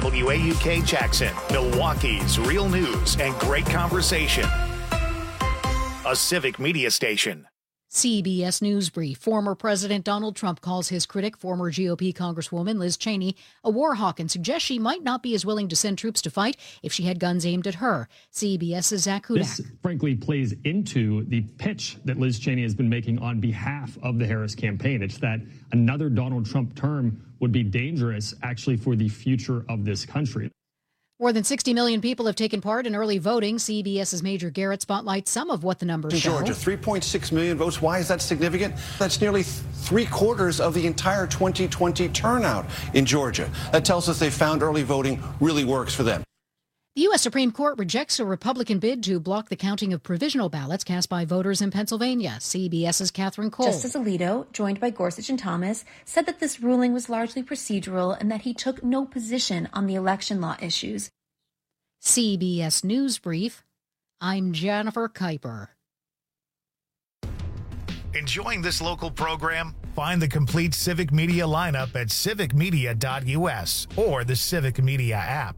WAUK Jackson, Milwaukee's real news and great conversation. A civic media station. CBS News Brief. Former President Donald Trump calls his critic, former GOP Congresswoman Liz Cheney, a war hawk and suggests she might not be as willing to send troops to fight if she had guns aimed at her. CBS's Zach Hudak. This, frankly, plays into the pitch that Liz Cheney has been making on behalf of the Harris campaign. It's that another Donald Trump term would be dangerous, actually, for the future of this country. More than 60 million people have taken part in early voting. CBS's Major Garrett spotlights some of what the numbers show. Georgia, 3.6 million votes. Why is that significant? That's nearly three-quarters of the entire 2020 turnout in Georgia. That tells us they found early voting really works for them. The U.S. Supreme Court rejects a Republican bid to block the counting of provisional ballots cast by voters in Pennsylvania. CBS's Catherine Cole. Justice Alito, joined by Gorsuch and Thomas, said that this ruling was largely procedural and that he took no position on the election law issues. CBS News Brief. I'm Jennifer Kuiper. Enjoying this local program? Find the complete Civic Media lineup at civicmedia.us or the Civic Media app.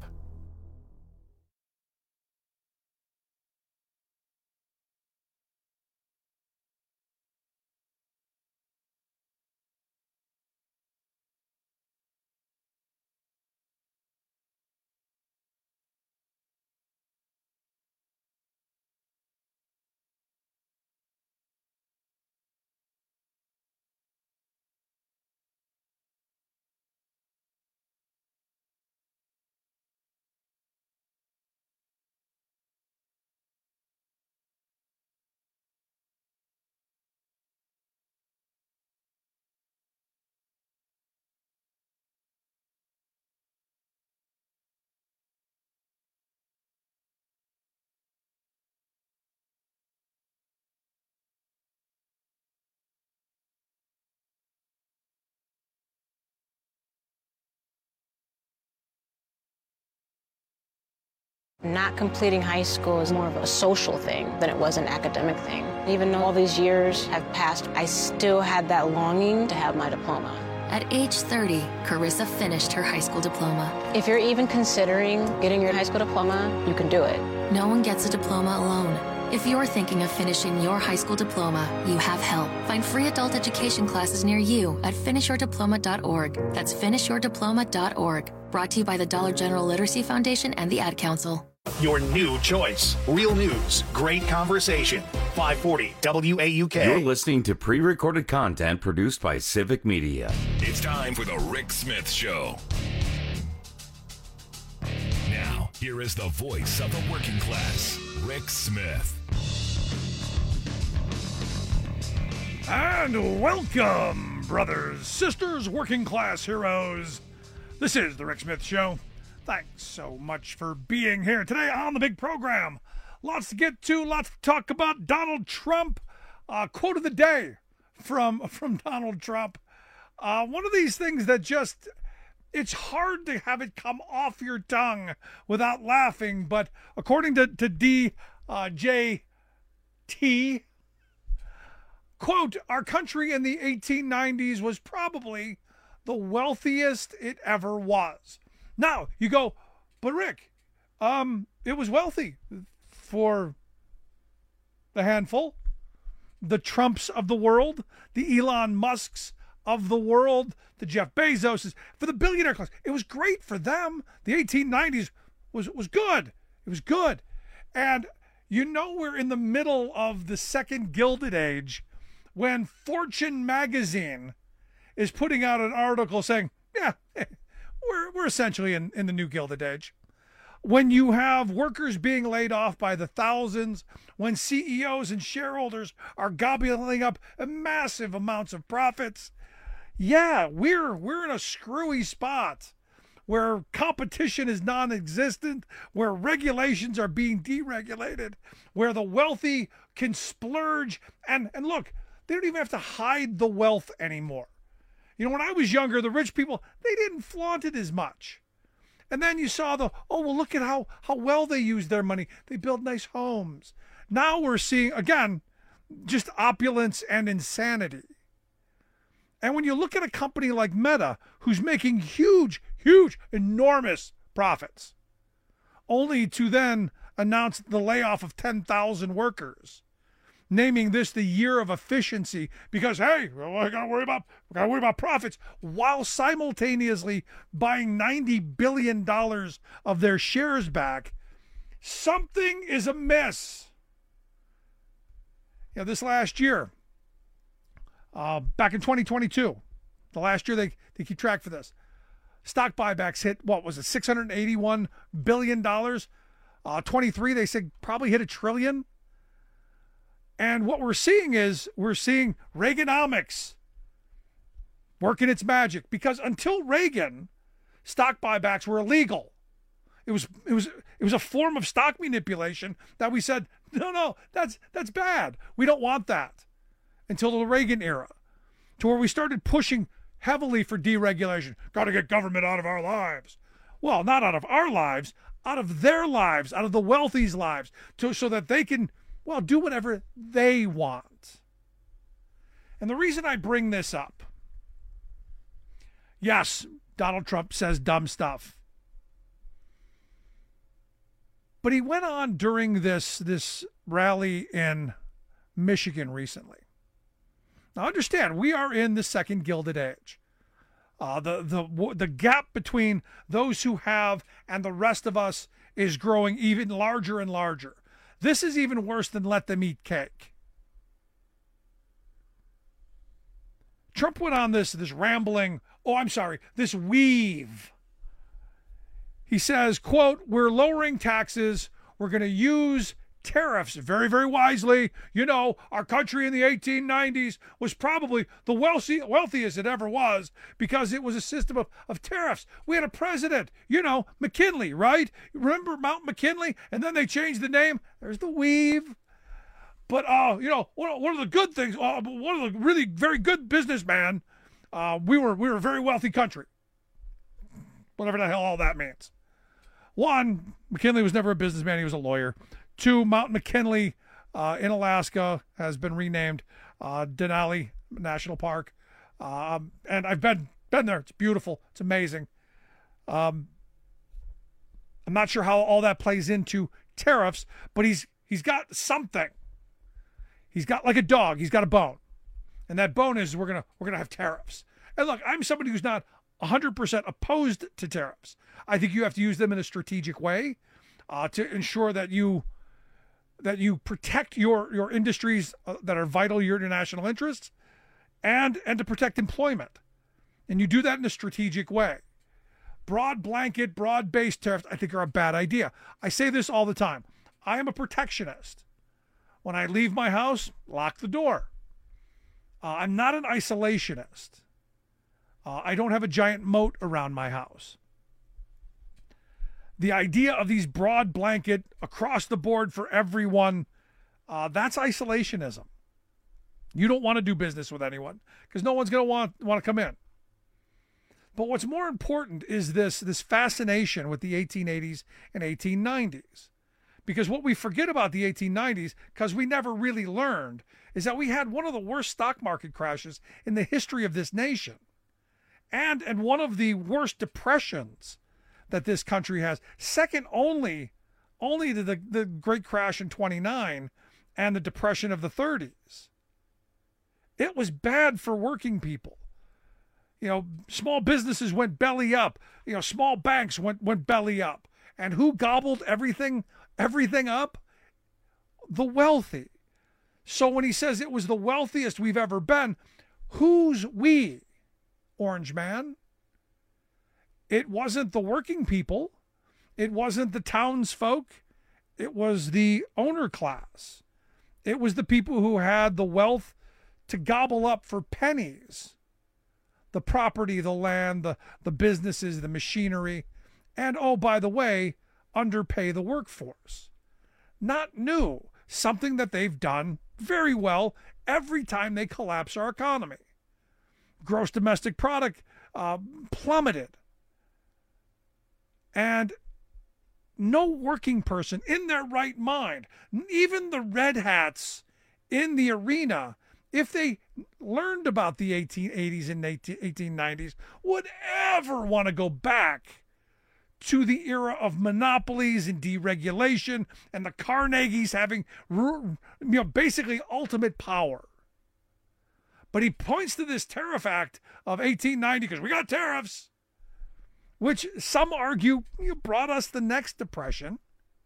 Not completing high school is more of a social thing than it was an academic thing. Even though all these years have passed, I still had that longing to have my diploma. At age 30, Carissa finished her high school diploma. If you're even considering getting your high school diploma, you can do it. No one gets a diploma alone. If you're thinking of finishing your high school diploma, you have help. Find free adult education classes near you at finishyourdiploma.org. That's finishyourdiploma.org. Brought to you by the Dollar General Literacy Foundation and the Ad Council. Your new choice. Real news, great conversation. 540 WAUK. You're listening to pre-recorded content produced by Civic Media. It's time for the Rick Smith Show. Now, here is the voice of the working class, Rick Smith. And welcome, brothers, sisters, working class heroes. This is the Rick Smith Show. Thanks so much for being here today on the big program. Lots to get to, lots to talk about. Donald Trump, quote of the day from Donald Trump. One of these things that just, it's hard to have it come off your tongue without laughing, but according to DJT, quote, our country in the 1890s was probably the wealthiest it ever was. Now, you go, but Rick, it was wealthy for the handful, the Trumps of the world, the Elon Musks of the world, the Jeff Bezoses, for the billionaire class. It was great for them. The 1890s was good. It was good. And you know we're in the middle of the second Gilded Age when Fortune magazine is putting out an article saying, yeah, we're essentially in the new Gilded Age. When you have workers being laid off by the thousands, when CEOs and shareholders are gobbling up massive amounts of profits, yeah, we're in a screwy spot where competition is non-existent, where regulations are being deregulated, where the wealthy can splurge. And look, they don't even have to hide the wealth anymore. You know, when I was younger, the rich people, they didn't flaunt it as much. And then you saw well, look at how well they use their money. They build nice homes. Now we're seeing, again, just opulence and insanity. And when you look at a company like Meta, who's making huge, enormous profits, only to then announce the layoff of 10,000 workers, naming this the year of efficiency because, hey, we gotta worry about profits, while simultaneously buying $90 billion of their shares back. Something is amiss. This last year, back in 2022, the last year they keep track for this, stock buybacks hit, what was it, $681 billion? 23, they said probably hit $1 trillion. And what we're seeing is Reaganomics working its magic, because until Reagan, stock buybacks were illegal. It was a form of stock manipulation that we said, no, that's bad. We don't want that. Until the Reagan era, to where we started pushing heavily for deregulation. Got to get government out of our lives. Well, not out of our lives, out of their lives, out of the wealthy's lives, so that they can, do whatever they want. And the reason I bring this up, yes, Donald Trump says dumb stuff. But he went on during this rally in Michigan recently. Now understand, we are in the second Gilded Age. The gap between those who have and the rest of us is growing even larger and larger. This is even worse than let them eat cake. Trump went on this rambling, this weave. He says, quote, "We're lowering taxes. We're going to use tariffs very, very wisely. Our country in the 1890s was probably the wealthiest it ever was because it was a system of tariffs. We had a president, McKinley, right? Remember Mount McKinley? And then they changed the name. There's the weave. But, one of the good things, one of the really very good businessmen, we were a very wealthy country. Whatever the hell all that means. One, McKinley was never a businessman. He was a lawyer. Two, Mount McKinley in Alaska has been renamed Denali National Park. And I've been there. It's beautiful. It's amazing. I'm not sure how all that plays into tariffs, but he's got something. He's got, like a dog, he's got a bone. And that bone is we're gonna have tariffs. And look, I'm somebody who's not 100% opposed to tariffs. I think you have to use them in a strategic way to ensure that you protect your industries that are vital to your national interests, and to protect employment. And you do that in a strategic way. Broad blanket, broad-based tariffs, I think, are a bad idea. I say this all the time. I am a protectionist. When I leave my house, lock the door. I'm not an isolationist. I don't have a giant moat around my house. The idea of these broad blanket, across the board for everyone, that's isolationism. You don't want to do business with anyone because no one's going to want to come in. But what's more important is this fascination with the 1880s and 1890s. Because what we forget about the 1890s, because we never really learned, is that we had one of the worst stock market crashes in the history of this nation. And one of the worst depressions that this country has, second only to the great crash in 29 and the depression of the 30s. It was bad for working people. Small businesses went belly up. Small banks went belly up. And who gobbled everything up? The wealthy. So when he says it was the wealthiest we've ever been, who's we, Orange Man? It wasn't the working people. It wasn't the townsfolk. It was the owner class. It was the people who had the wealth to gobble up for pennies the property, the land, the businesses, the machinery, and, oh, by the way, underpay the workforce. Not new, something that they've done very well every time they collapse our economy. Gross domestic product plummeted. And no working person in their right mind, even the red hats in the arena, if they learned about the 1880s and 1890s, would ever want to go back to the era of monopolies and deregulation and the Carnegies having, basically ultimate power. But he points to this Tariff Act of 1890 because we got tariffs, which some argue brought us the next depression.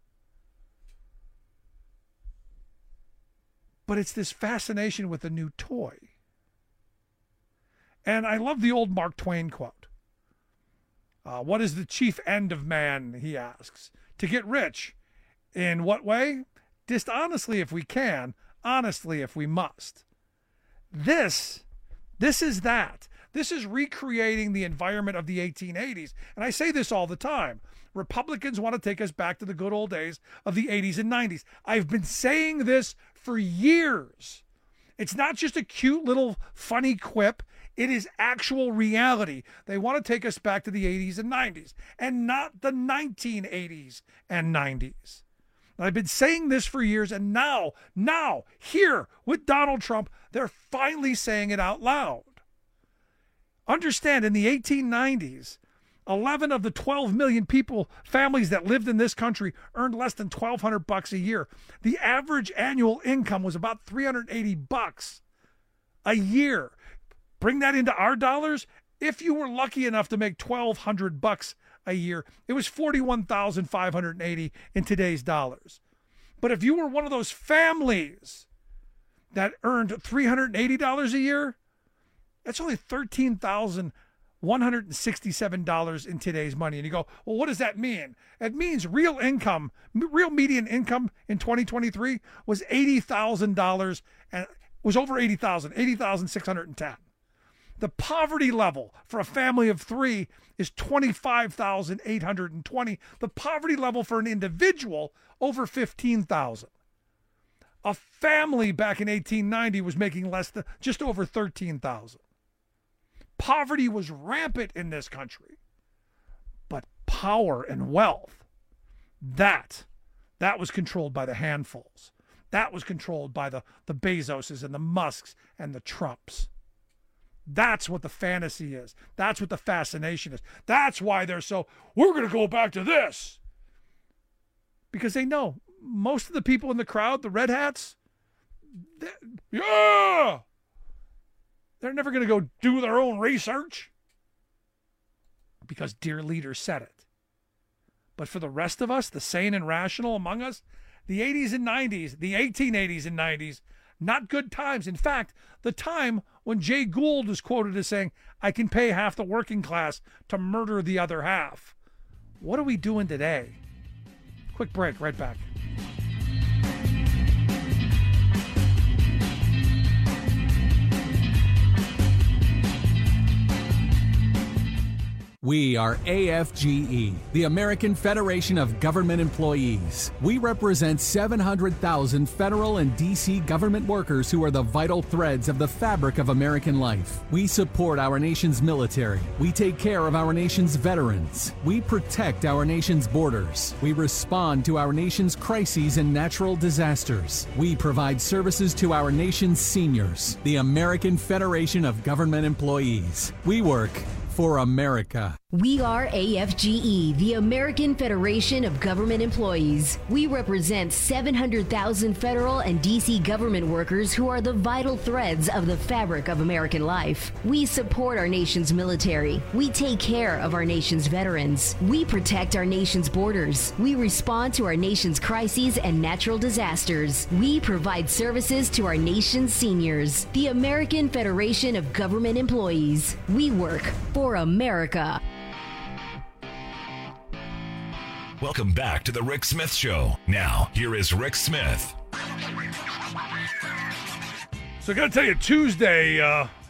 But it's this fascination with a new toy. And I love the old Mark Twain quote. What is the chief end of man, he asks? To get rich. In what way? Dishonestly if we can, honestly if we must. This is that. This is recreating the environment of the 1880s. And I say this all the time. Republicans want to take us back to the good old days of the 80s and 90s. I've been saying this for years. It's not just a cute little funny quip. It is actual reality. They want to take us back to the 80s and 90s and not the 1980s and 90s. And I've been saying this for years, and now, here with Donald Trump, they're finally saying it out loud. Understand, in the 1890s, 11 of the 12 million families that lived in this country earned less than $1,200 a year. The average annual income was about $380 a year. Bring that into our dollars. If you were lucky enough to make $1,200 a year, it was $41,580 in today's dollars. But if you were one of those families that earned $380 a year, that's only $13,167 in today's money. And you go, well, what does that mean? It means real median income in 2023 was $80,000 and was over $80,000, $80,610. The poverty level for a family of three is $25,820. The poverty level for an individual, over $15,000. A family back in 1890 was making less than just over $13,000. Poverty was rampant in this country. But power and wealth, that was controlled by the handfuls. That was controlled by the Bezoses and the Musks and the Trumps. That's what the fantasy is. That's what the fascination is. That's why they're we're going to go back to this. Because they know most of the people in the crowd, the red hats, they're never going to go do their own research because dear leader said it. But for the rest of us, the sane and rational among us, the 80s and 90s, the 1880s and 90s, not good times. In fact, the time when Jay Gould is quoted as saying, I can pay half the working class to murder the other half. What are we doing today? Quick break, right back. We are AFGE, the American Federation of Government Employees. We represent 700,000 federal and D.C. government workers who are the vital threads of the fabric of American life. We support our nation's military. We take care of our nation's veterans. We protect our nation's borders. We respond to our nation's crises and natural disasters. We provide services to our nation's seniors. The American Federation of Government Employees. We work for America. We are AFGE, the American Federation of Government Employees. We represent 700,000 federal and D.C. government workers who are the vital threads of the fabric of American life. We support our nation's military. We take care of our nation's veterans. We protect our nation's borders. We respond to our nation's crises and natural disasters. We provide services to our nation's seniors. The American Federation of Government Employees. We work for America. Welcome back to the Rick Smith Show. Now, here is Rick Smith. So I got to tell you, Tuesday,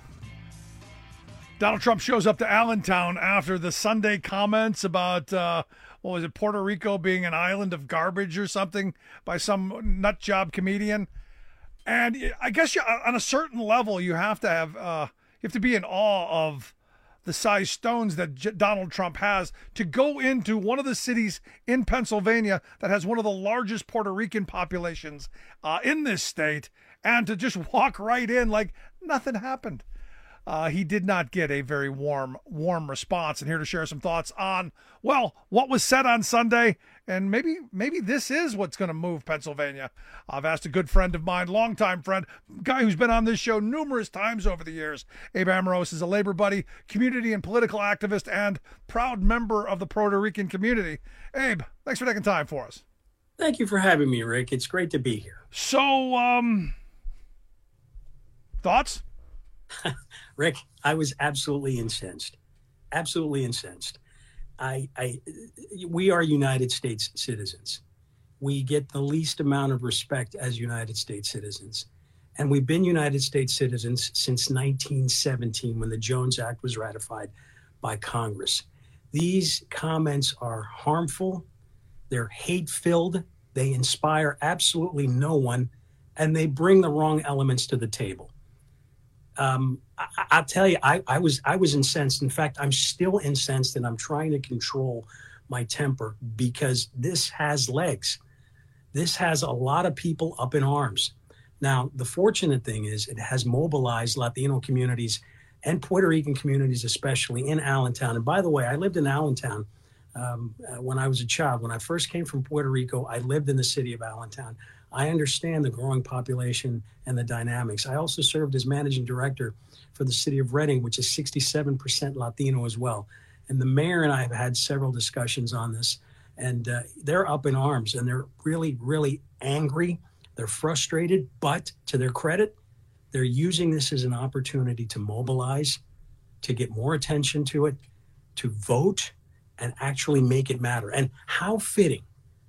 Donald Trump shows up to Allentown after the Sunday comments about, Puerto Rico being an island of garbage or something by some nut job comedian. And I guess on a certain level, you have to be in awe of the size stones that Donald Trump has to go into one of the cities in Pennsylvania that has one of the largest Puerto Rican populations in this state and to just walk right in like nothing happened. he did not get a very warm response. And here to share some thoughts on, well, what was said on Sunday, and maybe this is what's going to move Pennsylvania. I've asked a good friend of mine, longtime friend, guy who's been on this show numerous times over the years. Abe Amoros is a labor buddy, community and political activist, and proud member of the Puerto Rican community. Abe, thanks for taking time for us. Thank you for having me, Rick. It's great to be here. So, thoughts? Rick, I was absolutely incensed. Absolutely incensed. We are United States citizens. We get the least amount of respect as United States citizens. And we've been United States citizens since 1917 when the Jones Act was ratified by Congress. These comments are harmful. They're hate-filled. They inspire absolutely no one, and they bring the wrong elements to the table. I'll tell you, I was incensed. In fact, I'm still incensed, and I'm trying to control my temper because this has legs. This has a lot of people up in arms. Now, the fortunate thing is it has mobilized Latino communities and Puerto Rican communities, especially in Allentown. And by the way, I lived in Allentown when I was a child. When I first came from Puerto Rico, I lived in the city of Allentown. I understand the growing population and the dynamics. I also served as managing director for the city of Reading, which is 67% Latino as well. And the mayor and I have had several discussions on this, and they're up in arms, and they're really, really angry. They're frustrated, but to their credit, they're using this as an opportunity to mobilize, to get more attention to it, to vote, and actually make it matter. And how fitting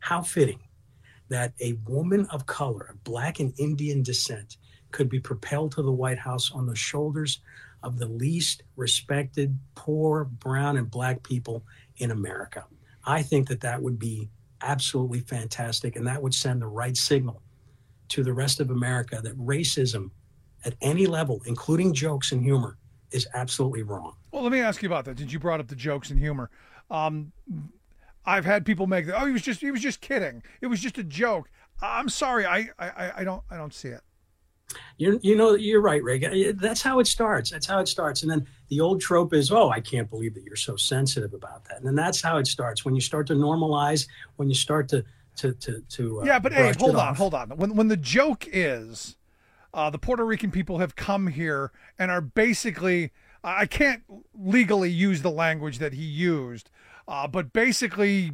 that a woman of color, of Black and Indian descent, could be propelled to the White House on the shoulders of the least respected poor, brown, and Black people in America. I think that would be absolutely fantastic, and that would send the right signal to the rest of America that racism at any level, including jokes and humor, is absolutely wrong. Well, let me ask you about that. Did you brought up the jokes and humor? I've had people make that. Oh, he was just kidding. It was just a joke. I'm sorry. I don't see it. You're right, Rick. That's how it starts. And then the old trope is, oh, I can't believe that you're so sensitive about that. And then that's how it starts. When you start to normalize, when you start to yeah, but Abe, hold on. When the joke is, the Puerto Rican people have come here and are basically, I can't legally use the language that he used, but basically,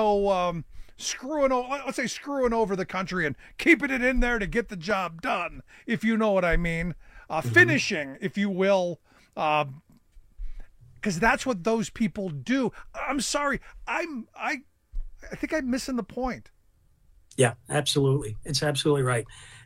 screwing over the country and keeping it in there to get the job done, if you know what I mean. Finishing, if you will, because that's what those people do. I'm sorry. I think I'm missing the point. Yeah, absolutely. It's absolutely right.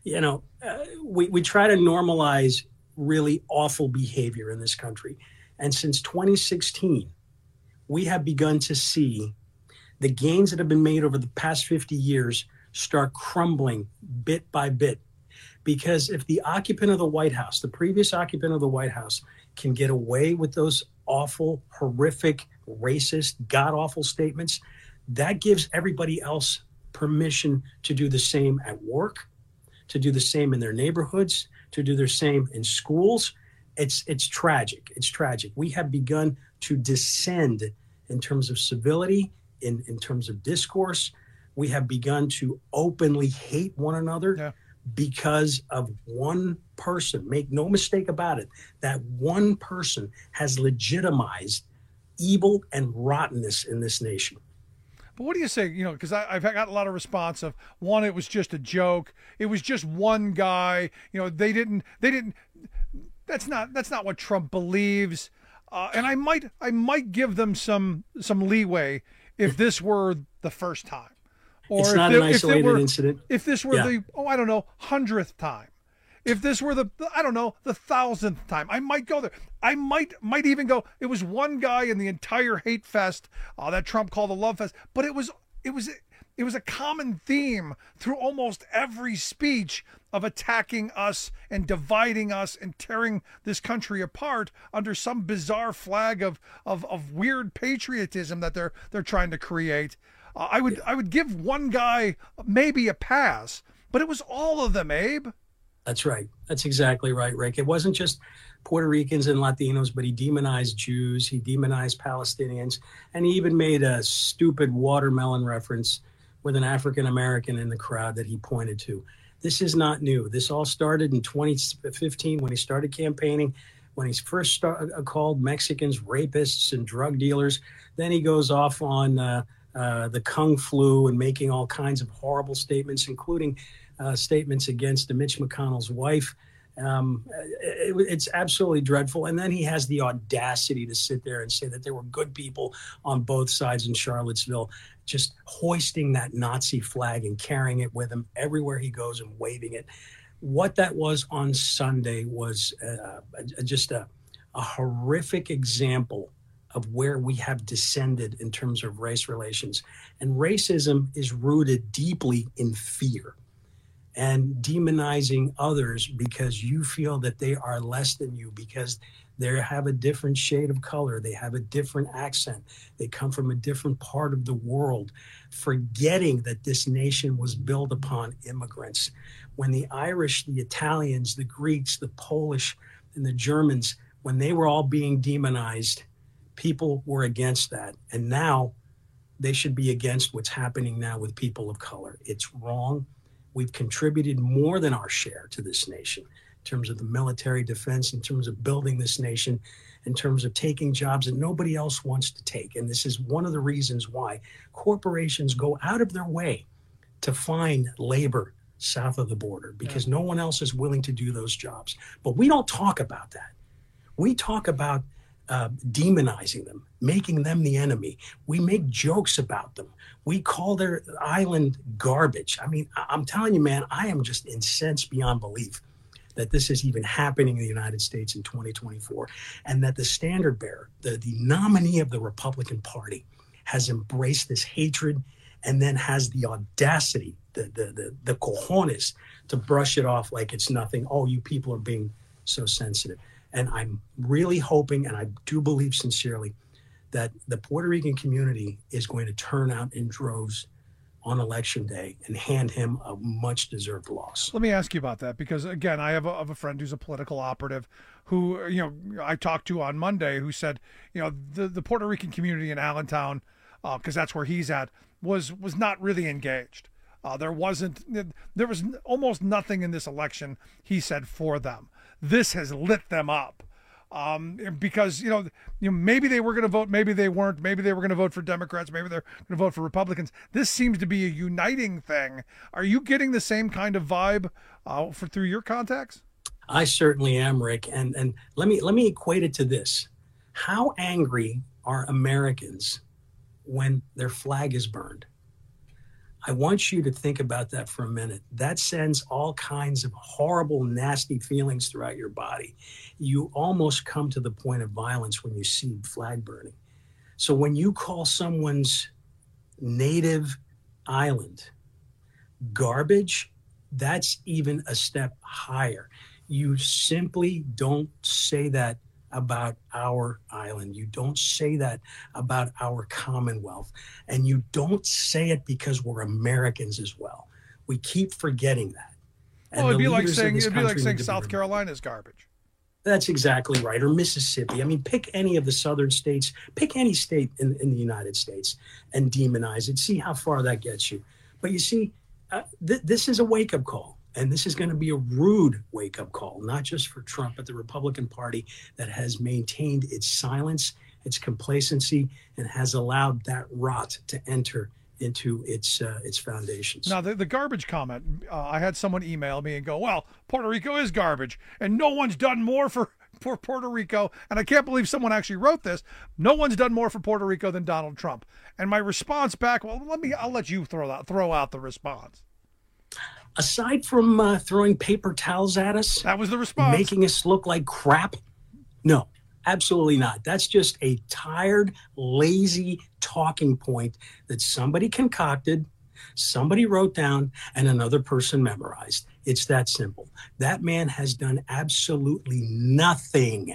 We try to normalize really awful behavior in this country. And since 2016, we have begun to see the gains that have been made over the past 50 years start crumbling bit by bit. Because if the occupant of the White House, the previous occupant of the White House, can get away with those awful, horrific, racist, god-awful statements, that gives everybody else permission to do the same at work, to do the same in their neighborhoods, to do the same in schools. It's tragic. It's tragic. We have begun to descend in terms of civility, in terms of discourse. We have begun to openly hate one another because of one person. Make no mistake about it. That one person has legitimized evil and rottenness in this nation. But what do you say, because I've got a lot of response of, one, it was just a joke. It was just one guy. They didn't, that's not what Trump believes. And I might give them some leeway if this were the first time. Or it's not an isolated incident. If this were the 100th time. If this were the 1,000th time, I might go there. I might even go, it was one guy in the entire hate fest that Trump called a love fest, but it was a common theme through almost every speech of attacking us and dividing us and tearing this country apart under some bizarre flag of weird patriotism that they're trying to create. I would give one guy maybe a pass, but it was all of them, Abe. That's right. That's exactly right, Rick. It wasn't just Puerto Ricans and Latinos, but he demonized Jews, he demonized Palestinians, and he even made a stupid watermelon reference with an African American in the crowd that he pointed to. This is not new. This all started in 2015 when he started campaigning, when he first called Mexicans rapists and drug dealers. Then he goes off on the Kung flu and making all kinds of horrible statements, including statements against Mitch McConnell's wife. It's absolutely dreadful. And then he has the audacity to sit there and say that there were good people on both sides in Charlottesville, just hoisting that Nazi flag and carrying it with him everywhere he goes and waving it. What that was on Sunday was just a horrific example of where we have descended in terms of race relations. And racism is rooted deeply in fear and demonizing others because you feel that they are less than you, because they have a different shade of color, they have a different accent, they come from a different part of the world, forgetting that this nation was built upon immigrants. When the Irish, the Italians, the Greeks, the Polish, and the Germans, when they were all being demonized, people were against that. And now they should be against what's happening now with people of color. It's wrong. We've contributed more than our share to this nation in terms of the military defense, in terms of building this nation, in terms of taking jobs that nobody else wants to take. And this is one of the reasons why corporations go out of their way to find labor south of the border, because no one else is willing to do those jobs. But we don't talk about that. We talk about demonizing them, making them the enemy. We make jokes about them. We call their island garbage. I mean, I'm telling you, man, I am just incensed beyond belief that this is even happening in the United States in 2024, and that the standard bearer, the nominee of the Republican Party, has embraced this hatred and then has the audacity, the cojones, to brush it off like it's nothing. Oh, you people are being so sensitive. And I'm really hoping, and I do believe sincerely, that the Puerto Rican community is going to turn out in droves on Election Day and hand him a much-deserved loss. Let me ask you about that, because, again, I have a friend who's a political operative who, I talked to on Monday, who said, the Puerto Rican community in Allentown, because that's where he's at, was not really engaged. There was almost nothing in this election, he said, for them. This has lit them up because, maybe they were going to vote, maybe they weren't, maybe they were going to vote for Democrats, maybe they're going to vote for Republicans. This seems to be a uniting thing. Are you getting the same kind of vibe through your contacts? I certainly am, Rick. And let me equate it to this. How angry are Americans when their flag is burned? I want you to think about that for a minute. That sends all kinds of horrible, nasty feelings throughout your body. You almost come to the point of violence when you see flag burning. So when you call someone's native island garbage, that's even a step higher. You simply don't say that about our island. You don't say that about our Commonwealth. And you don't say it because we're Americans as well. We keep forgetting that. Well, it'd be like saying South Carolina's garbage. That's exactly right. Or Mississippi. I mean, pick any of the southern states, pick any state in the United States and demonize it. See how far that gets you. But you see, this is a wake-up call. And this is going to be a rude wake-up call, not just for Trump, but the Republican Party that has maintained its silence, its complacency, and has allowed that rot to enter into its foundations. Now, the garbage comment, I had someone email me and go, well, Puerto Rico is garbage, and no one's done more for Puerto Rico. And I can't believe someone actually wrote this. No one's done more for Puerto Rico than Donald Trump. And my response back, well, I'll let you throw out the response. Aside from throwing paper towels at us, that was the response, making us look like crap. No, absolutely not. That's just a tired, lazy talking point that somebody concocted, somebody wrote down, and another person memorized. It's that simple. That man has done absolutely nothing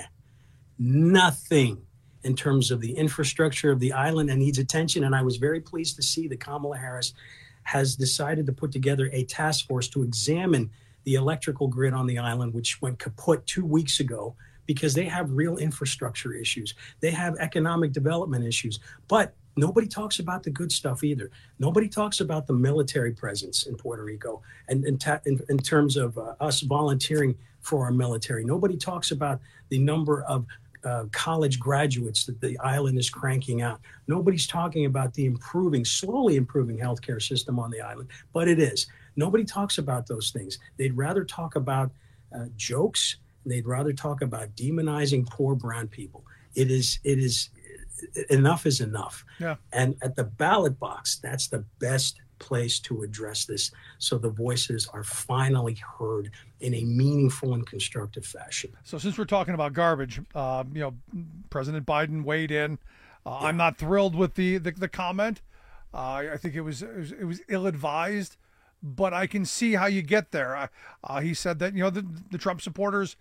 in terms of the infrastructure of the island, and needs attention. And I was very pleased to see that Kamala Harris has decided to put together a task force to examine the electrical grid on the island, which went kaput 2 weeks ago because they have real infrastructure issues. They have economic development issues. But nobody talks about the good stuff either. Nobody talks about the military presence in Puerto Rico and in terms of us volunteering for our military. Nobody talks about the number of college graduates that the island is cranking out. Nobody's talking about the slowly improving healthcare system on the island, but it is. Nobody talks about those things. They'd rather talk about jokes. They'd rather talk about demonizing poor brown people. It is enough is enough. Yeah. And at the ballot box, that's the best place to address this, so the voices are finally heard in a meaningful and constructive fashion. So since we're talking about garbage, President Biden weighed in. I'm not thrilled with the comment. I think it was ill-advised, but I can see how you get there. He said that the Trump supporters,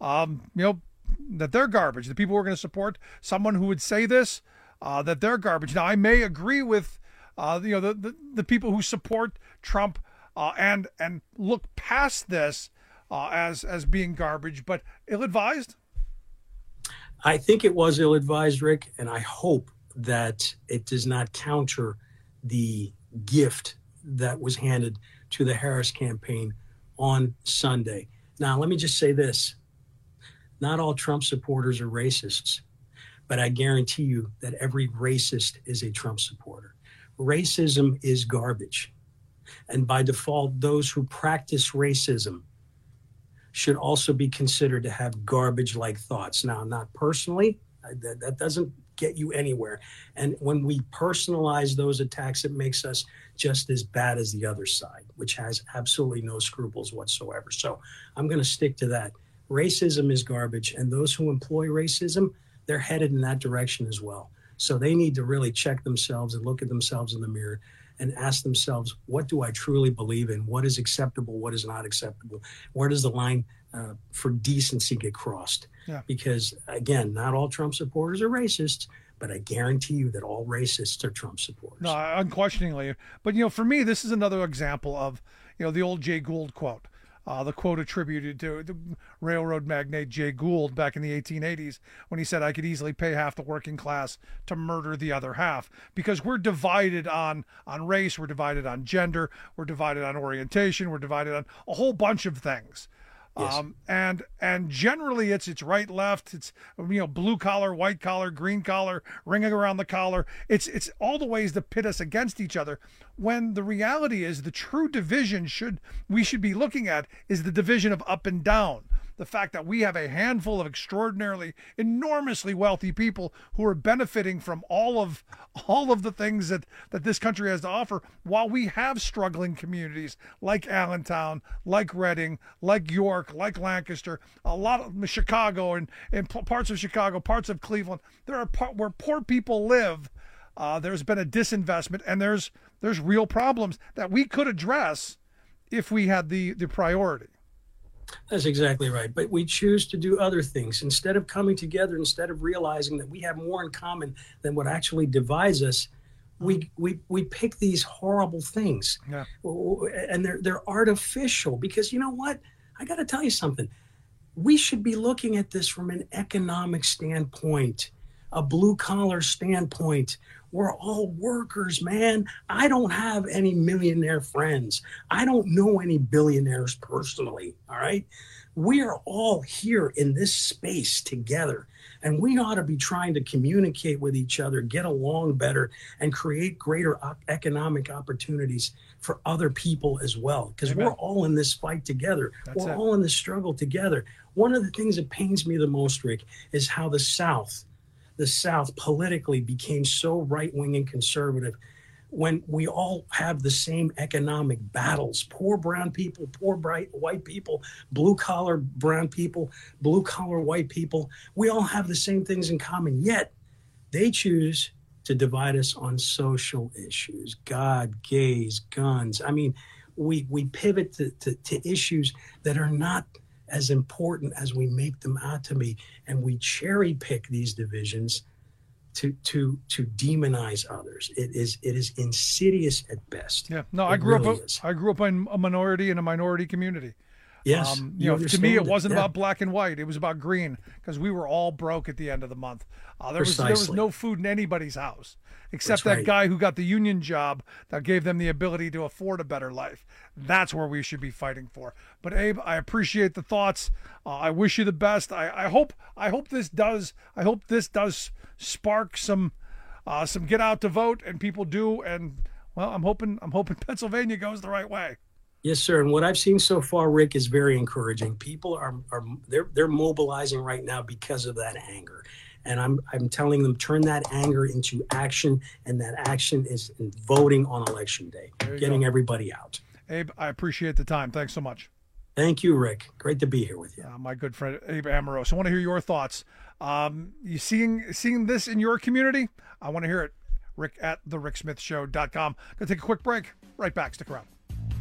that they're garbage. The people who are going to support someone who would say this, that they're garbage. Now I may agree with the people who support Trump and look past this as being garbage, but ill-advised? I think it was ill-advised, Rick, and I hope that it does not counter the gift that was handed to the Harris campaign on Sunday. Now, let me just say this. Not all Trump supporters are racists, but I guarantee you that every racist is a Trump supporter. Racism is garbage. And by default, those who practice racism should also be considered to have garbage-like thoughts. Now, not personally, that doesn't get you anywhere. And when we personalize those attacks, it makes us just as bad as the other side, which has absolutely no scruples whatsoever. So I'm going to stick to that. Racism is garbage, and those who employ racism, they're headed in that direction as well. So they need to really check themselves and look at themselves in the mirror and ask themselves, what do I truly believe in? What is acceptable? What is not acceptable? Where does the line for decency get crossed? Yeah. Because, again, not all Trump supporters are racists, but I guarantee you that all racists are Trump supporters. No, unquestioningly. But, for me, this is another example of, the old Jay Gould quote. The quote attributed to the railroad magnate Jay Gould back in the 1880s when he said, I could easily pay half the working class to murder the other half, because we're divided on race, we're divided on gender, we're divided on orientation, we're divided on a whole bunch of things. Yes. And generally it's right, left, it's, blue collar, white collar, green collar, ringing around the collar. It's all the ways that pit us against each other, when the reality is the true division we should be looking at is the division of up and down. The fact that we have a handful of extraordinarily, enormously wealthy people who are benefiting from all of the things that this country has to offer, while we have struggling communities like Allentown, like Reading, like York, like Lancaster, a lot of Chicago and parts of Chicago, parts of Cleveland. There are where poor people live. There's been a disinvestment, and there's real problems that we could address if we had the priority. That's exactly right. But we choose to do other things. Instead of coming together, instead of realizing that we have more in common than what actually divides us, we pick these horrible things. Yeah. And they're artificial, because you know what? I got to tell you something. We should be looking at this from an economic standpoint, a blue collar standpoint. We're all workers, man. I don't have any millionaire friends. I don't know any billionaires personally, all right? We are all here in this space together, and we ought to be trying to communicate with each other, get along better, and create greater economic opportunities for other people as well, because we're all in this fight together. We're all in this struggle together. One of the things that pains me the most, Rick, is how the South politically became so right-wing and conservative when we all have the same economic battles. Poor brown people, poor bright white people, blue-collar brown people, blue-collar white people. We all have the same things in common, yet they choose to divide us on social issues, God, gays, guns. I mean, we pivot to issues that are not as important as we make them out to be, and we cherry pick these divisions to demonize others. It is insidious at best. Yeah, no, I grew up in a minority community. Yes. To me, it wasn't about black and white. It was about green, because we were all broke at the end of the month. There was no food in anybody's house except that guy who got the union job that gave them the ability to afford a better life. That's where we should be fighting for. But Abe, I appreciate the thoughts. I wish you the best. I hope this does spark some get out to vote, and people do. And well, I'm hoping Pennsylvania goes the right way. Yes, sir. And what I've seen so far, Rick, is very encouraging. People they're mobilizing right now because of that anger. And I'm telling them, turn that anger into action, and that action is in voting on Election Day, getting everybody out. Abe, I appreciate the time. Thanks so much. Thank you, Rick. Great to be here with you. My good friend, Abe Amoros. I want to hear your thoughts. You seeing this in your community? I want to hear it. Rick at thericksmithshow.com. Going to take a quick break. Right back. Stick around.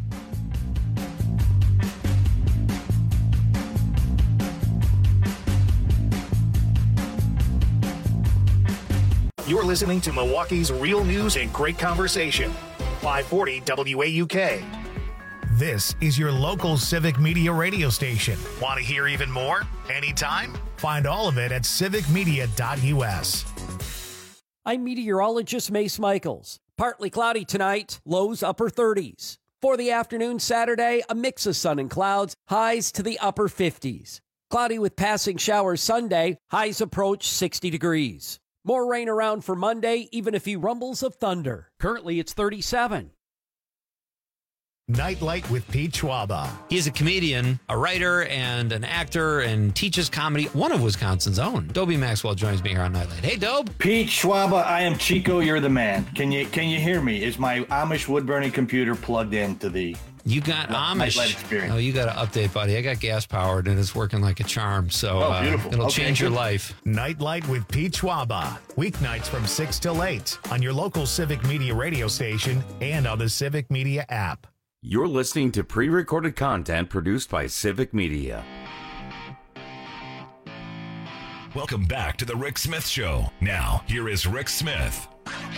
You're listening to Milwaukee's real news and great conversation. 540 WAUK. This is your local civic media radio station. Want to hear even more? Anytime? Find all of it at civicmedia.us. I'm meteorologist Mace Michaels. Partly cloudy tonight, lows upper 30s. For the afternoon Saturday, a mix of sun and clouds, highs to the upper 50s. Cloudy with passing showers Sunday, highs approach 60 degrees. More rain around for Monday, even a few rumbles of thunder. Currently, it's 37. Nightlight with Pete Schwaba. He's a comedian, a writer, and an actor, and teaches comedy. One of Wisconsin's own. Dobie Maxwell joins me here on Nightlight. Hey, Dobe. Pete Schwaba, I am Chico. You're the man. Can you hear me? Is my Amish wood-burning computer plugged into the... You got Amish. Oh, you got to update, buddy. I got gas powered and it's working like a charm. So it'll change your life. Nightlight with Pete Schwaba. Weeknights from 6 till 8 on your local Civic Media radio station and on the Civic Media app. You're listening to pre-recorded content produced by Civic Media. Welcome back to the Rick Smith Show. Now, here is Rick Smith.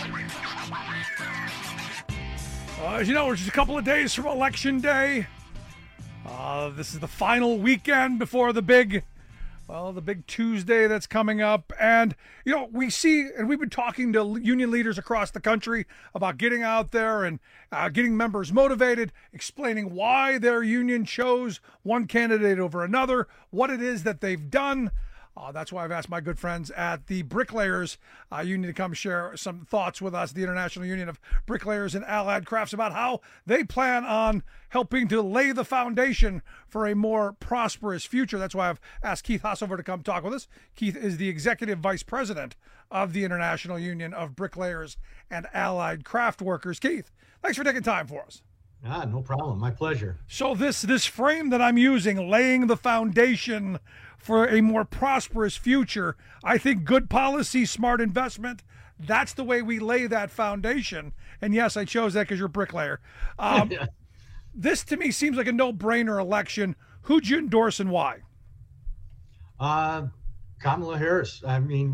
As you know, we're just a couple of days from Election Day. This is the final weekend before the big Tuesday that's coming up. And, we see, and we've been talking to union leaders across the country about getting out there and getting members motivated, explaining why their union chose one candidate over another, what it is that they've done. That's why I've asked my good friends at the Bricklayers Union to come share some thoughts with us, the International Union of Bricklayers and Allied Crafts, about how they plan on helping to lay the foundation for a more prosperous future. That's why I've asked Keith Hasselver to come talk with us. Keith is the Executive Vice President of the International Union of Bricklayers and Allied Craft Workers. Keith, thanks for taking time for us. No problem. My pleasure. So this frame that I'm using, laying the foundation for a more prosperous future, I think good policy, smart investment, that's the way we lay that foundation. And yes, I chose that because you're a bricklayer. This to me seems like a no-brainer election. Who'd you endorse and why? Kamala Harris. I mean,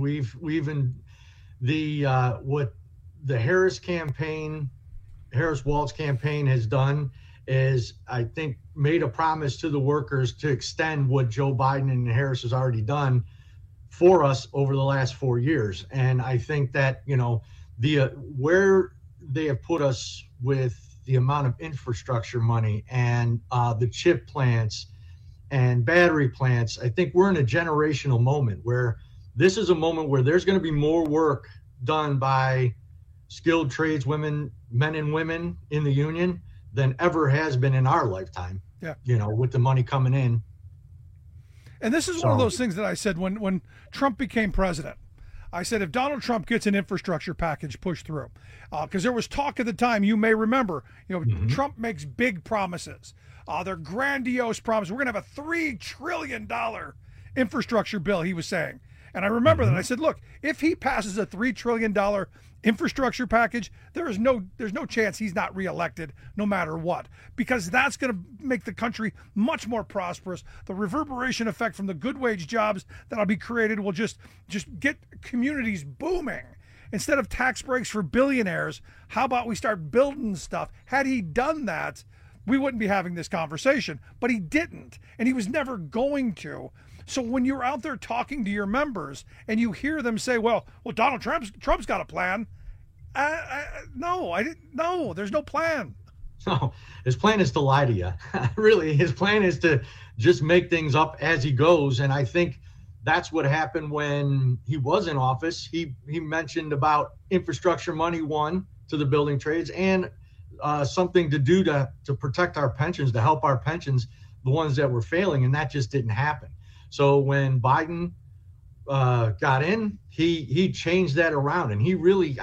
what the Harris campaign, Harris-Walz campaign has done is, I think, made a promise to the workers to extend what Joe Biden and Harris has already done for us over the last 4 years. And I think that, where they have put us with the amount of infrastructure money and the chip plants and battery plants, I think we're in a generational moment where this is a moment where there's going to be more work done by skilled tradeswomen, men and women in the union than ever has been in our lifetime. Yeah. With the money coming in. And this is one of those things that I said when Trump became president. I said, if Donald Trump gets an infrastructure package pushed through, because there was talk at the time, you may remember, Trump makes big promises. They're grandiose promises. We're going to have a $3 trillion infrastructure bill, he was saying. And I remember that. I said, look, if he passes a $3 trillion infrastructure package, there's no chance he's not reelected no matter what, because that's going to make the country much more prosperous. The reverberation effect from the good wage jobs that'll be created will just get communities booming. Instead of tax breaks for billionaires, how about we start building stuff? Had he done that, we wouldn't be having this conversation. But he didn't, and he was never going to. So when you're out there talking to your members and you hear them say, well, Donald Trump's got a plan. No, there's no plan. No, his plan is to lie to you. Really, his plan is to just make things up as he goes. And I think that's what happened when he was in office. He mentioned about infrastructure money, one, to the building trades, and something to do to protect our pensions, to help our pensions, the ones that were failing, and that just didn't happen. So when Biden got in, he changed that around, and he really,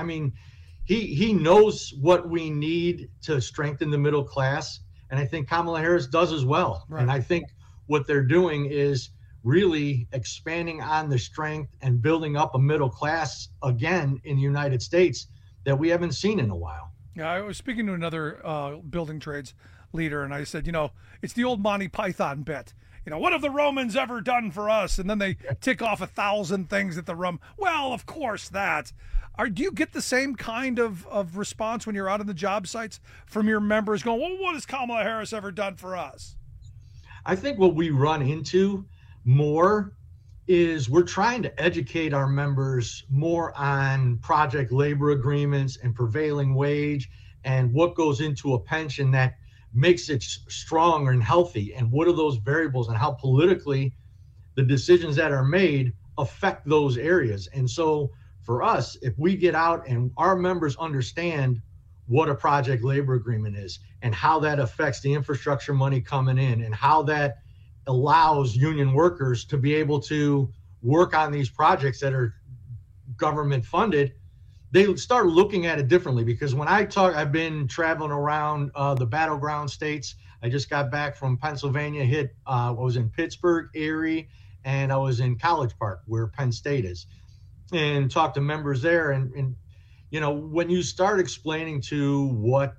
he knows what we need to strengthen the middle class, and I think Kamala Harris does as well. Right. And I think what they're doing is really expanding on the strength and building up a middle class again in the United States that we haven't seen in a while. Yeah, I was speaking to another building trades leader, and I said, it's the old Monty Python bit. What have the Romans ever done for us? And then they tick off 1,000 things that the well, of course that. Do you get the same kind of response when you're out on the job sites from your members going, well, what has Kamala Harris ever done for us? I think what we run into more is we're trying to educate our members more on project labor agreements and prevailing wage and what goes into a pension that makes it strong and healthy, and what are those variables and how politically the decisions that are made affect those areas. And so for us, if we get out and our members understand what a project labor agreement is and how that affects the infrastructure money coming in and how that allows union workers to be able to work on these projects that are government funded, they start looking at it differently. Because when I've been traveling around the battleground states. I just got back from Pennsylvania, I was in Pittsburgh, Erie, and I was in College Park, where Penn State is, and talked to members there. And when you start explaining to what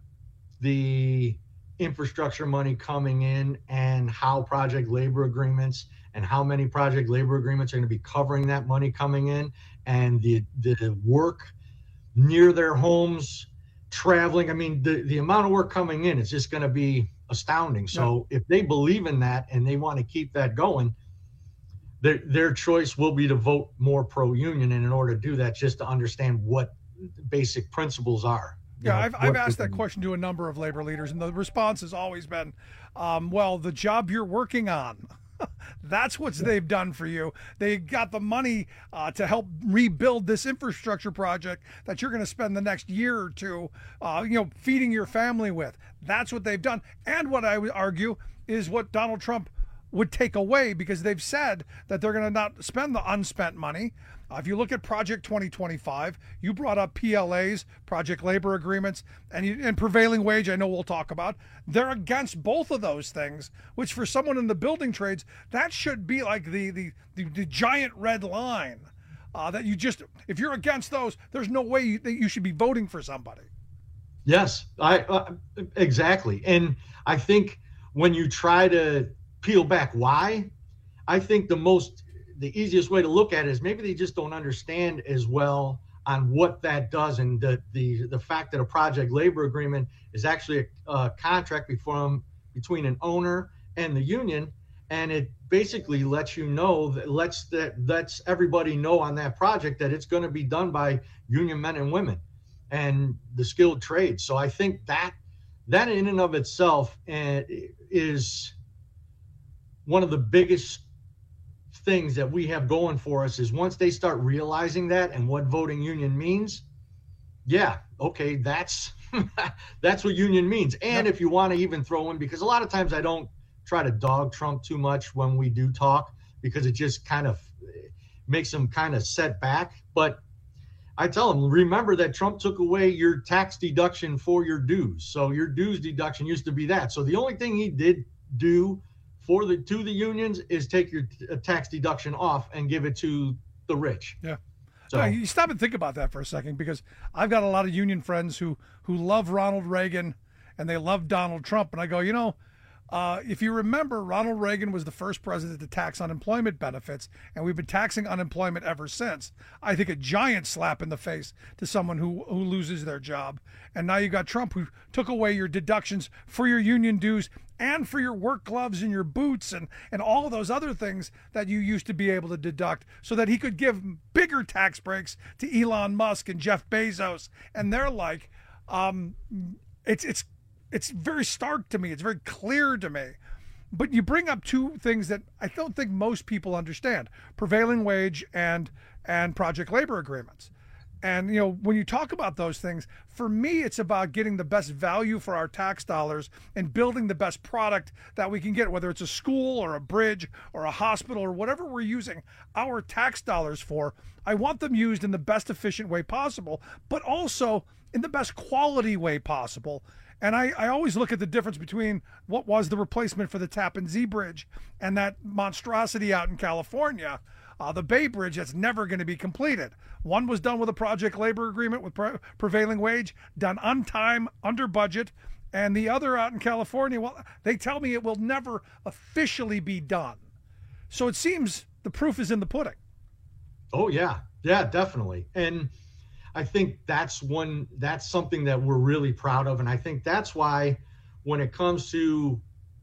the infrastructure money coming in and how project labor agreements and how many project labor agreements are going to be covering that money coming in, and the work near their homes, traveling. The amount of work coming in is just going to be astounding. So if they believe in that and they want to keep that going, their choice will be to vote more pro-union. And in order to do that, just to understand what basic principles are. Yeah, I've asked that question to a number of labor leaders, and the response has always been, well, the job you're working on. That's what they've done for you. They got the money to help rebuild this infrastructure project that you're going to spend the next year or two, feeding your family with. That's what they've done. And what I would argue is what Donald Trump would take away, because they've said that they're going to not spend the unspent money. If you look at Project 2025, you brought up PLAs, project labor agreements, and prevailing wage, I know we'll talk about. They're against both of those things, which for someone in the building trades, that should be like the giant red line. That you just, if you're against those, there's no way that you should be voting for somebody. Yes, exactly. And I think when you try to peel back why, I think the easiest way to look at it is maybe they just don't understand as well on what that does, and the fact that a project labor agreement is actually a contract between an owner and the union, and it basically lets you know that lets everybody know on that project that it's going to be done by union men and women and the skilled trades. So I think that in and of itself is one of the biggest things that we have going for us. Is once they start realizing that and what voting union means, that's that's what union means. And if you want to even throw in, because a lot of times I don't try to dog Trump too much when we do talk, because it just kind of makes him kind of set back. But I tell him, remember that Trump took away your tax deduction for your dues. So your dues deduction used to be that. So the only thing he did do to the unions is take your tax deduction off and give it to the rich. Yeah. So you stop and think about that for a second, because I've got a lot of union friends who love Ronald Reagan and they love Donald Trump. And I go, If you remember, Ronald Reagan was the first president to tax unemployment benefits, and we've been taxing unemployment ever since. I think a giant slap in the face to someone who loses their job. And now you got Trump, who took away your deductions for your union dues and for your work gloves and your boots and all of those other things that you used to be able to deduct, so that he could give bigger tax breaks to Elon Musk and Jeff Bezos and they're like. It's very stark to me. It's very clear to me. But you bring up two things that I don't think most people understand: prevailing wage and project labor agreements. And, you know, when you talk about those things, for me, it's about getting the best value for our tax dollars and building the best product that we can get, whether it's a school or a bridge or a hospital or whatever we're using our tax dollars for. I want them used in the best efficient way possible, but also in the best quality way possible. And I always look at the difference between what was the replacement for the Tappan Zee Bridge and that monstrosity out in California, the Bay Bridge, that's never going to be completed. One was done with a project labor agreement with prevailing wage, done on time, under budget, and the other out in California, well, they tell me it will never officially be done. So it seems the proof is in the pudding. Oh, yeah. Yeah, definitely. And I think that's something that we're really proud of. And I think that's why when it comes to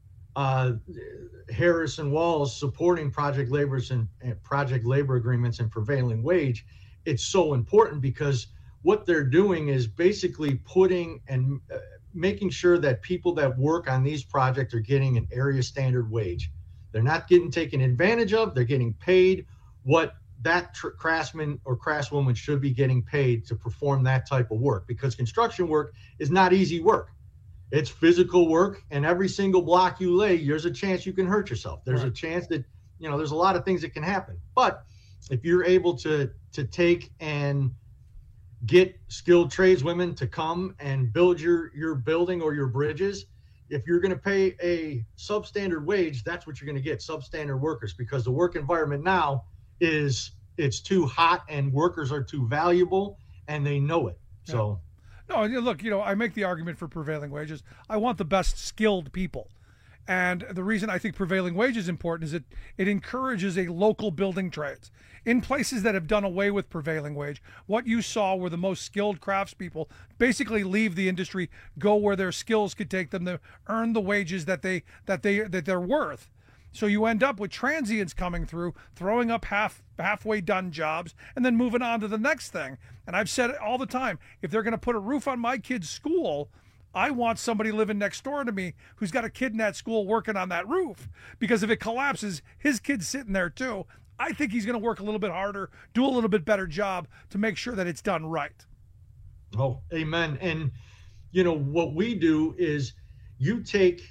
Harris and Walz supporting project labors and project labor agreements and prevailing wage, it's so important, because what they're doing is basically putting and making sure that people that work on these projects are getting an area standard wage. They're not getting taken advantage of. They're getting paid what that craftsman or craftswoman should be getting paid to perform that type of work, because construction work is not easy work. It's physical work, and every single block you lay, there's a chance you can hurt yourself. There's a chance that, you know, there's a lot of things that can happen. But if you're able to take and get skilled tradeswomen to come and build your building or your bridges, if you're going to pay a substandard wage, that's what you're going to get, substandard workers, because the work environment now it's too hot and workers are too valuable and they know it. Yeah. So no, look, you know, I make the argument for prevailing wages. I want the best skilled people. And the reason I think prevailing wage is important is it encourages a local building trades. In places that have done away with prevailing wage, what you saw were the most skilled craftspeople basically leave the industry, go where their skills could take them to earn the wages that they're worth. So you end up with transients coming through, throwing up halfway done jobs, and then moving on to the next thing. And I've said it all the time, if they're going to put a roof on my kid's school, I want somebody living next door to me who's got a kid in that school working on that roof. Because if it collapses, his kid's sitting there too. I think he's going to work a little bit harder, do a little bit better job to make sure that it's done right. Oh, amen. And, you know, what we do is you take